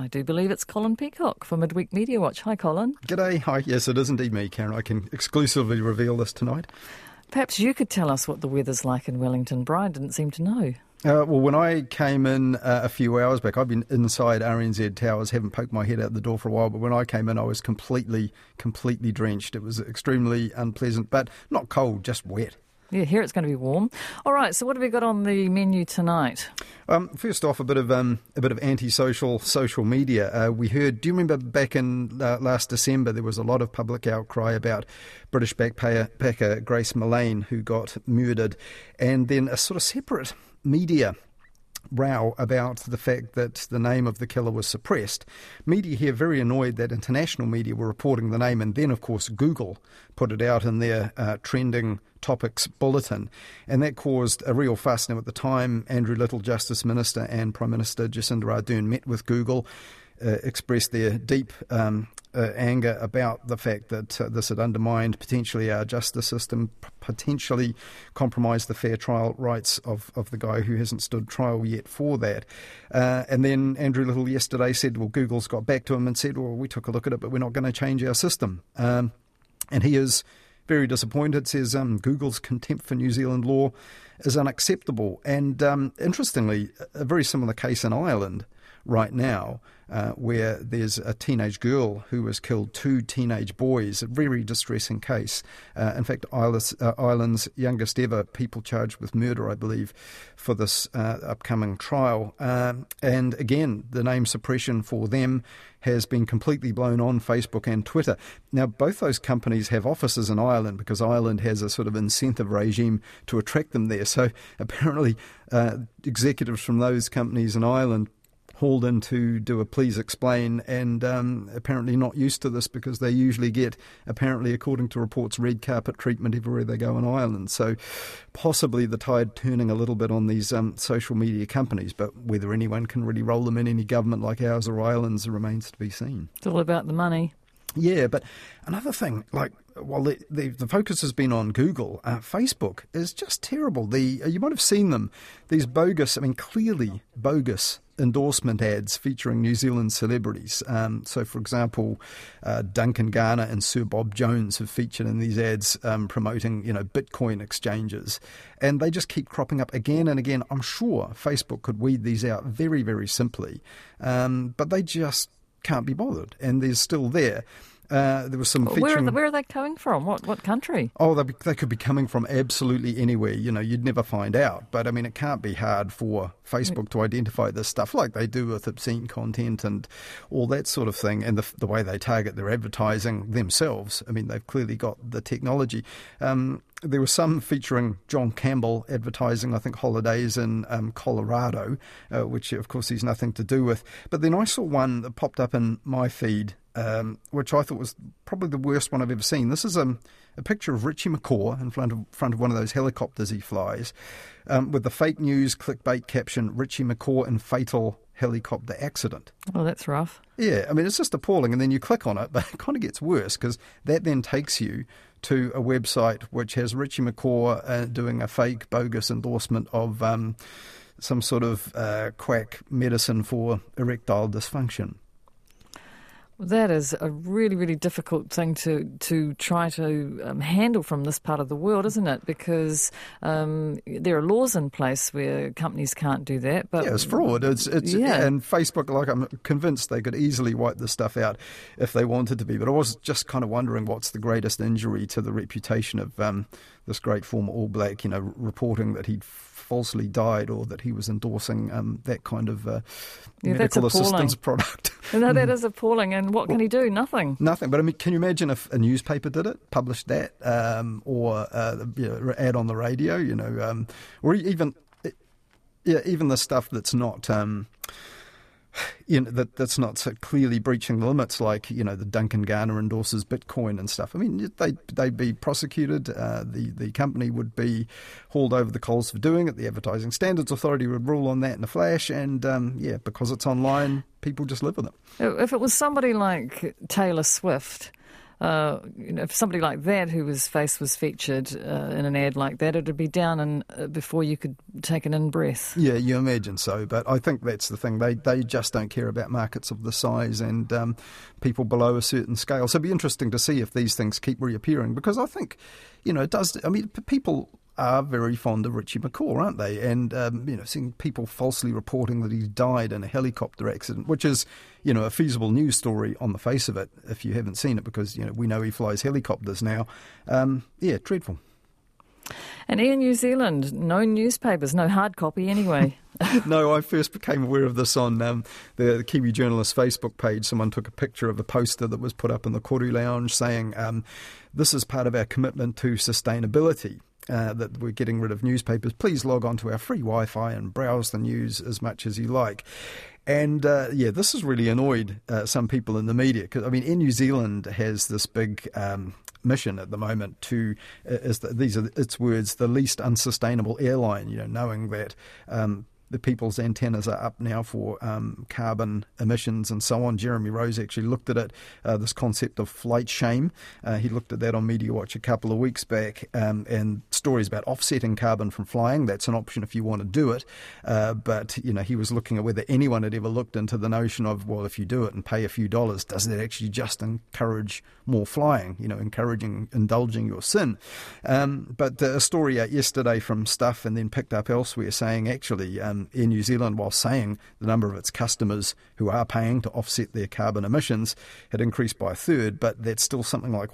I do believe it's Colin Peacock for Midweek Media Watch. Hi, Colin. G'day. Hi. Yes, it is indeed me, Karen. I can exclusively reveal this tonight. Perhaps you could tell us what the weather's like in Wellington. Brian didn't seem to know. Well, when I came in a few hours back, I've been inside RNZ Towers, haven't poked my head out the door for a while, but when I came in, I was completely drenched. It was extremely unpleasant, but not cold, just wet. Yeah, here it's going to be warm. All right, so what have we got on the menu tonight? First off, a bit of antisocial social media. We heard. Do you remember back in last December there was a lot of public outcry about British backpacker Grace Millane, who got murdered, and then a sort of separate media row about the fact that the name of the killer was suppressed. Media here very annoyed that international media were reporting the name, and then of course Google put it out in their trending topics bulletin, and that caused a real fuss. Now at the time, Andrew Little, Justice Minister, and Prime Minister Jacinda Ardern met with Google, expressed their deep anger about the fact that this had undermined potentially our justice system, potentially compromised the fair trial rights of the guy who hasn't stood trial yet for that. And then Andrew Little yesterday said, well, Google's got back to him and said, well, we took a look at it, but we're not going to change our system. And he is very disappointed, says Google's contempt for New Zealand law is unacceptable. And interestingly, a very similar case in Ireland right now, where there's a teenage girl who was killed, 2 teenage boys, a very distressing case. In fact, Ireland's youngest ever people charged with murder, I believe, for this upcoming trial. And again, the name suppression for them has been completely blown on Facebook and Twitter. Now, both those companies have offices in Ireland because Ireland has a sort of incentive regime to attract them there. So apparently executives from those companies in Ireland hauled in to do a please explain, and apparently not used to this because they usually get, apparently according to reports, red carpet treatment everywhere they go in Ireland. So possibly the tide turning a little bit on these social media companies, but whether anyone can really roll them in any government like ours or Ireland's remains to be seen. It's all about the money. Yeah, but another thing, like, while the focus has been on Google, Facebook is just terrible. You might have seen them, these bogus, clearly bogus endorsement ads featuring New Zealand celebrities. So, for example, Duncan Garner and Sir Bob Jones have featured in these ads promoting, Bitcoin exchanges. And they just keep cropping up again and again. I'm sure Facebook could weed these out very, very simply. But they just can't be bothered. And they're still there. There was some featuring... Where are they coming from? What country? Oh, they could be coming from absolutely anywhere. You'd never find out. But, it can't be hard for Facebook to identify this stuff like they do with obscene content and all that sort of thing, and the way they target their advertising themselves. They've clearly got the technology. There was some featuring John Campbell advertising, I think, holidays in Colorado, which, of course, he's nothing to do with. But then I saw one that popped up in my feed, which I thought was probably the worst one I've ever seen. This is a picture of Richie McCaw in front of one of those helicopters he flies, with the fake news clickbait caption, Richie McCaw in fatal helicopter accident. Oh, that's rough. Yeah, it's just appalling. And then you click on it, but it kind of gets worse because that then takes you to a website which has Richie McCaw doing a fake bogus endorsement of some sort of quack medicine for erectile dysfunction. That is a really, really difficult thing to try to handle from this part of the world, isn't it? Because there are laws in place where companies can't do that. But it's fraud. And Facebook, I'm convinced they could easily wipe this stuff out if they wanted to be. But I was just kind of wondering what's the greatest injury to the reputation of this great former All Black, reporting that he'd falsely died or that he was endorsing that kind of medical assistance product. No, that is appalling. And what can he do? Nothing. Nothing. But can you imagine if a newspaper did it, published that, or ad on the radio, or even the stuff that's not... that's not so clearly breaching the limits, like the Duncan Garner endorses Bitcoin and stuff. They'd be prosecuted. The company would be hauled over the coals for doing it. The Advertising Standards Authority would rule on that in a flash. And because it's online, people just live with it. If it was somebody like Taylor Swift, if somebody like that whose face was featured in an ad like that, it would be down before you could take an in-breath. Yeah, you imagine so, but I think that's the thing. They just don't care about markets of the size and people below a certain scale. So it'll be interesting to see if these things keep reappearing, because I think, it does. I mean, people are very fond of Richie McCaw, aren't they? And, seeing people falsely reporting that he died in a helicopter accident, which is, a feasible news story on the face of it, if you haven't seen it, because, we know he flies helicopters now. Dreadful. And Air New Zealand, no newspapers, no hard copy anyway. No, I first became aware of this on the Kiwi Journalist Facebook page. Someone took a picture of a poster that was put up in the Koru Lounge saying, this is part of our commitment to sustainability. That we're getting rid of newspapers. Please log on to our free Wi-Fi and browse the news as much as you like. And this has really annoyed some people in the media, because Air New Zealand has this big mission at the moment to, these are its words, the least unsustainable airline. Knowing that the people's antennas are up now for carbon emissions and so on. Jeremy Rose actually looked at it, this concept of flight shame. He looked at that on Media Watch a couple of weeks back, and stories about offsetting carbon from flying. That's an option if you want to do it. But he was looking at whether anyone had ever looked into the notion of, well, if you do it and pay a few dollars, does that actually just encourage more flying, indulging your sin? But a story out yesterday from Stuff and then picked up elsewhere saying actually Air New Zealand, while saying the number of its customers who are paying to offset their carbon emissions had increased by a third, but that's still something like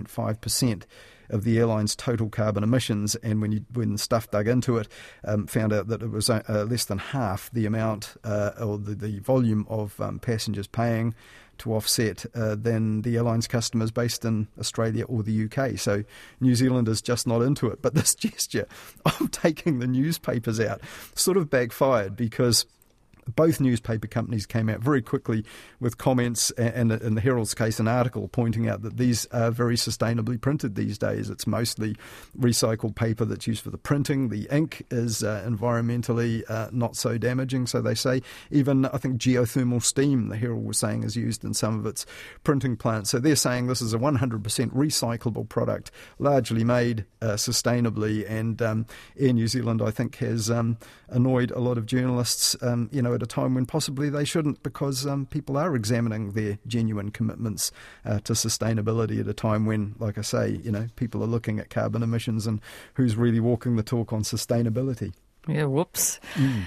1.5% of the airline's total carbon emissions. And when Stuff dug into it, found out that it was less than half the amount or the volume of passengers paying to offset than the airline's customers based in Australia or the UK. So New Zealand is just not into it. But this gesture of taking the newspapers out sort of backfired, because both newspaper companies came out very quickly with comments, and in the Herald's case, an article pointing out that these are very sustainably printed these days. It's mostly recycled paper that's used for the printing. The ink is environmentally not so damaging, so they say. Even, I think, geothermal steam, the Herald was saying, is used in some of its printing plants. So they're saying this is a 100% recyclable product, largely made sustainably. And Air New Zealand, I think, has annoyed a lot of journalists, at a time when possibly they shouldn't, because people are examining their genuine commitments to sustainability at a time when, like I say, people are looking at carbon emissions and who's really walking the talk on sustainability. Yeah, whoops.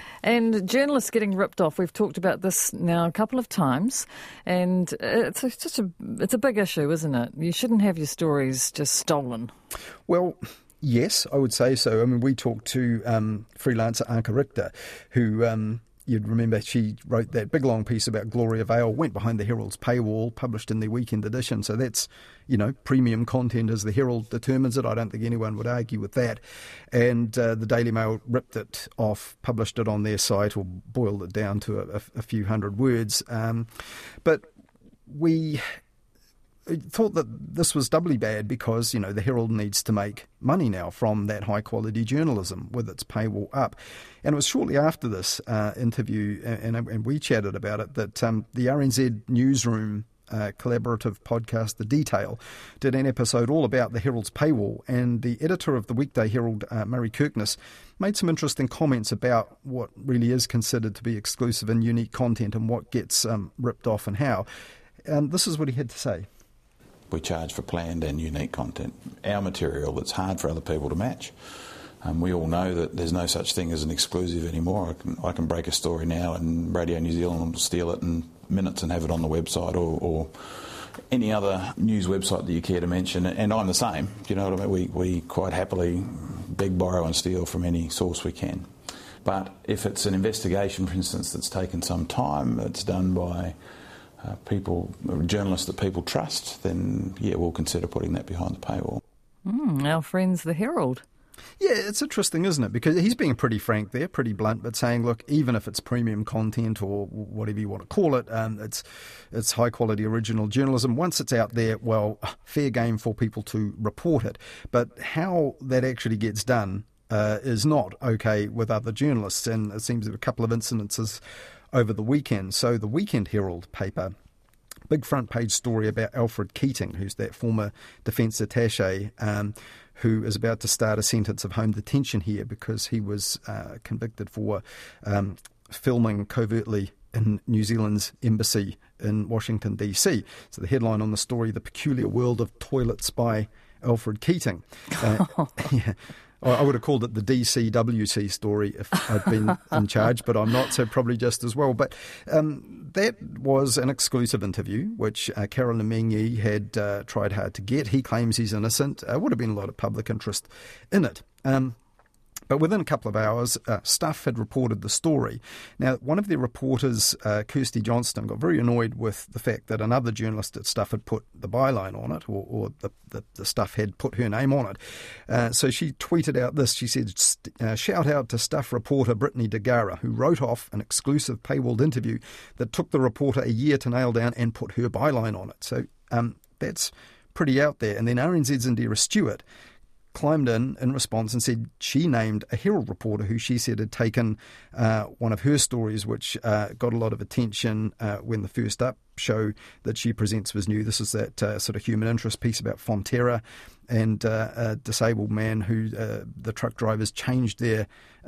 And journalists getting ripped off. We've talked about this now a couple of times, and it's a big issue, isn't it? You shouldn't have your stories just stolen. Well, yes, I would say so. We talked to freelancer Anka Richter, who... You'd remember she wrote that big long piece about Gloria Vale, went behind the Herald's paywall, published in the weekend edition. So that's, premium content as the Herald determines it. I don't think anyone would argue with that. And the Daily Mail ripped it off, published it on their site, or boiled it down to a few hundred words. But we thought that this was doubly bad because, the Herald needs to make money now from that high-quality journalism with its paywall up. And it was shortly after this interview, and we chatted about it, that the RNZ Newsroom collaborative podcast, The Detail, did an episode all about the Herald's paywall, and the editor of the Weekday Herald, Murray Kirkness, made some interesting comments about what really is considered to be exclusive and unique content and what gets ripped off and how. This is what he had to say. We charge for planned and unique content, our material that's hard for other people to match. We all know that there's no such thing as an exclusive anymore. I can break a story now and Radio New Zealand will steal it in minutes and have it on the website or any other news website that you care to mention. And I'm the same. You know what I mean? We quite happily beg, borrow and steal from any source we can. But if it's an investigation, for instance, that's taken some time, it's done by journalists that people trust, then, we'll consider putting that behind the paywall. Our friends, the Herald. Yeah, it's interesting, isn't it? Because he's being pretty frank there, pretty blunt, but saying, look, even if it's premium content or whatever you want to call it, it's high-quality original journalism. Once it's out there, well, fair game for people to report it. But how that actually gets done is not okay with other journalists, and it seems there were a couple of incidences over the weekend. So the Weekend Herald paper big front page story about Alfred Keating, who's that former defence attaché, who is about to start a sentence of home detention here because he was convicted for filming covertly in New Zealand's embassy in Washington, D.C. So the headline on the story, The Peculiar World of Toilet Spy Alfred Keating. Yeah. I would have called it the DCWC story if I'd been in charge, but I'm not, so probably just as well. But that was an exclusive interview, which Caroline Mengi had tried hard to get. He claims he's innocent. Would have been a lot of public interest in it. But within a couple of hours, Stuff had reported the story. Now, one of their reporters, Kirsty Johnston, got very annoyed with the fact that another journalist at Stuff had put the byline on it, or the Stuff had put her name on it. So she tweeted out this. She said, shout out to Stuff reporter Brittany DeGara, who wrote off an exclusive paywalled interview that took the reporter a year to nail down and put her byline on it. So that's pretty out there. And then RNZ's Indira Stewart climbed in response and said she named a Herald reporter who she said had taken one of her stories, which got a lot of attention when the First Up show that she presents was new. This is that sort of human interest piece about Fonterra and a disabled man who the truck drivers changed their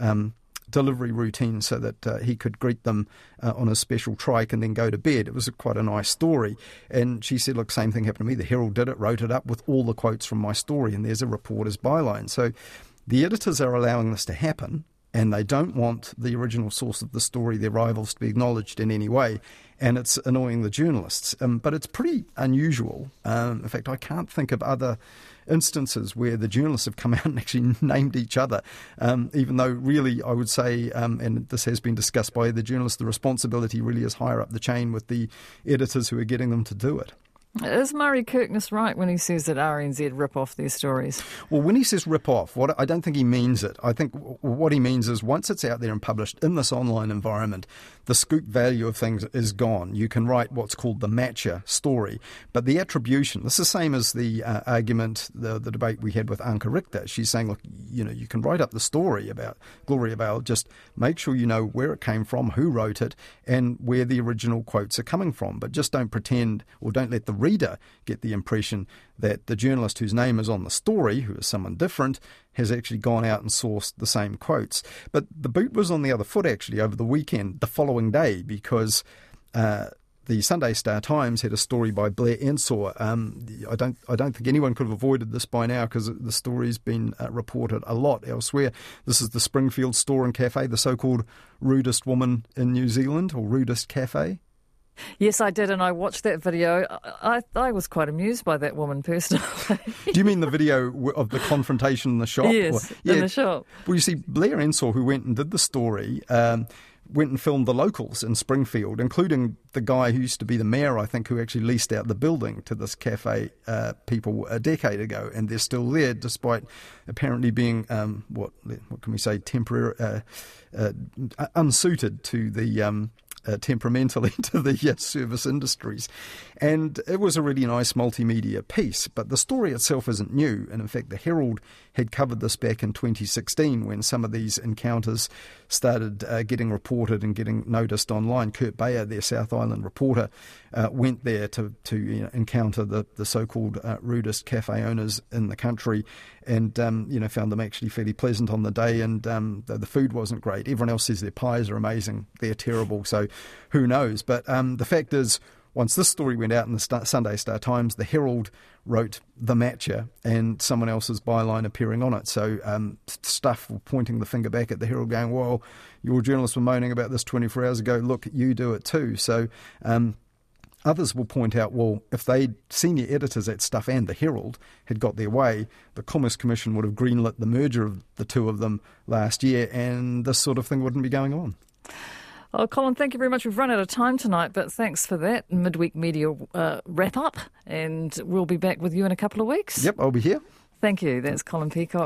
delivery routine so that he could greet them on a special trike and then go to bed. It was quite a nice story. And she said, look, same thing happened to me. The Herald did it, wrote it up with all the quotes from my story, and there's a reporter's byline. So the editors are allowing this to happen, and they don't want the original source of the story, their rivals, to be acknowledged in any way. And it's annoying the journalists. But it's pretty unusual. In fact, I can't think of other instances where the journalists have come out and actually named each other, even though really I would say, and this has been discussed by the journalists, the responsibility really is higher up the chain with the editors who are getting them to do it. Is Murray Kirkness right when he says that RNZ rip off their stories? Well, when he says rip off, I don't think he means it. I think what he means is once it's out there and published in this online environment, the scoop value of things is gone. You can write what's called the matcher story, but the attribution, this is the same as the argument, the debate we had with Anka Richter. She's saying, look, you can write up the story about Gloria Vale, just make sure you know where it came from, who wrote it, and where the original quotes are coming from, but just don't pretend or don't let the reader get the impression that the journalist whose name is on the story, who is someone different, has actually gone out and sourced the same quotes. But the boot was on the other foot actually over the weekend, the following day, because the Sunday Star Times had a story by Blair Ensor. I don't think anyone could have avoided this by now because the story's been reported a lot elsewhere. This is the Springfield Store and Cafe, the so-called rudest woman in New Zealand, or rudest cafe. Yes, I did, and I watched that video. I was quite amused by that woman personally. Do you mean the video of the confrontation in the shop? Yes, in the shop. Well, you see, Blair Ensor, who went and did the story, went and filmed the locals in Springfield, including the guy who used to be the mayor, I think, who actually leased out the building to this cafe people a decade ago, and they're still there despite apparently being, what can we say, temporary, unsuited to the temperamentally to the service industries. And it was a really nice multimedia piece, but the story itself isn't new. And in fact, the Herald had covered this back in 2016 when some of these encounters started getting reported and getting noticed online. Kurt Bayer, their South Island reporter, went there to encounter the so-called rudest cafe owners in the country, and found them actually fairly pleasant on the day, and the food wasn't great. Everyone else says their pies are amazing. They're terrible, so who knows? But the fact is, once this story went out in the Sunday Star Times, the Herald wrote The Matcher and someone else's byline appearing on it. So Stuff pointing the finger back at the Herald going, well, your journalists were moaning about this 24 hours ago. Look, you do it too. So others will point out, well, if senior editors at Stuff and the Herald had got their way, the Commerce Commission would have greenlit the merger of the two of them last year, and this sort of thing wouldn't be going on. Oh, Colin, thank you very much. We've run out of time tonight, but thanks for that midweek media wrap-up, and we'll be back with you in a couple of weeks. Yep, I'll be here. Thank you. That's Colin Peacock.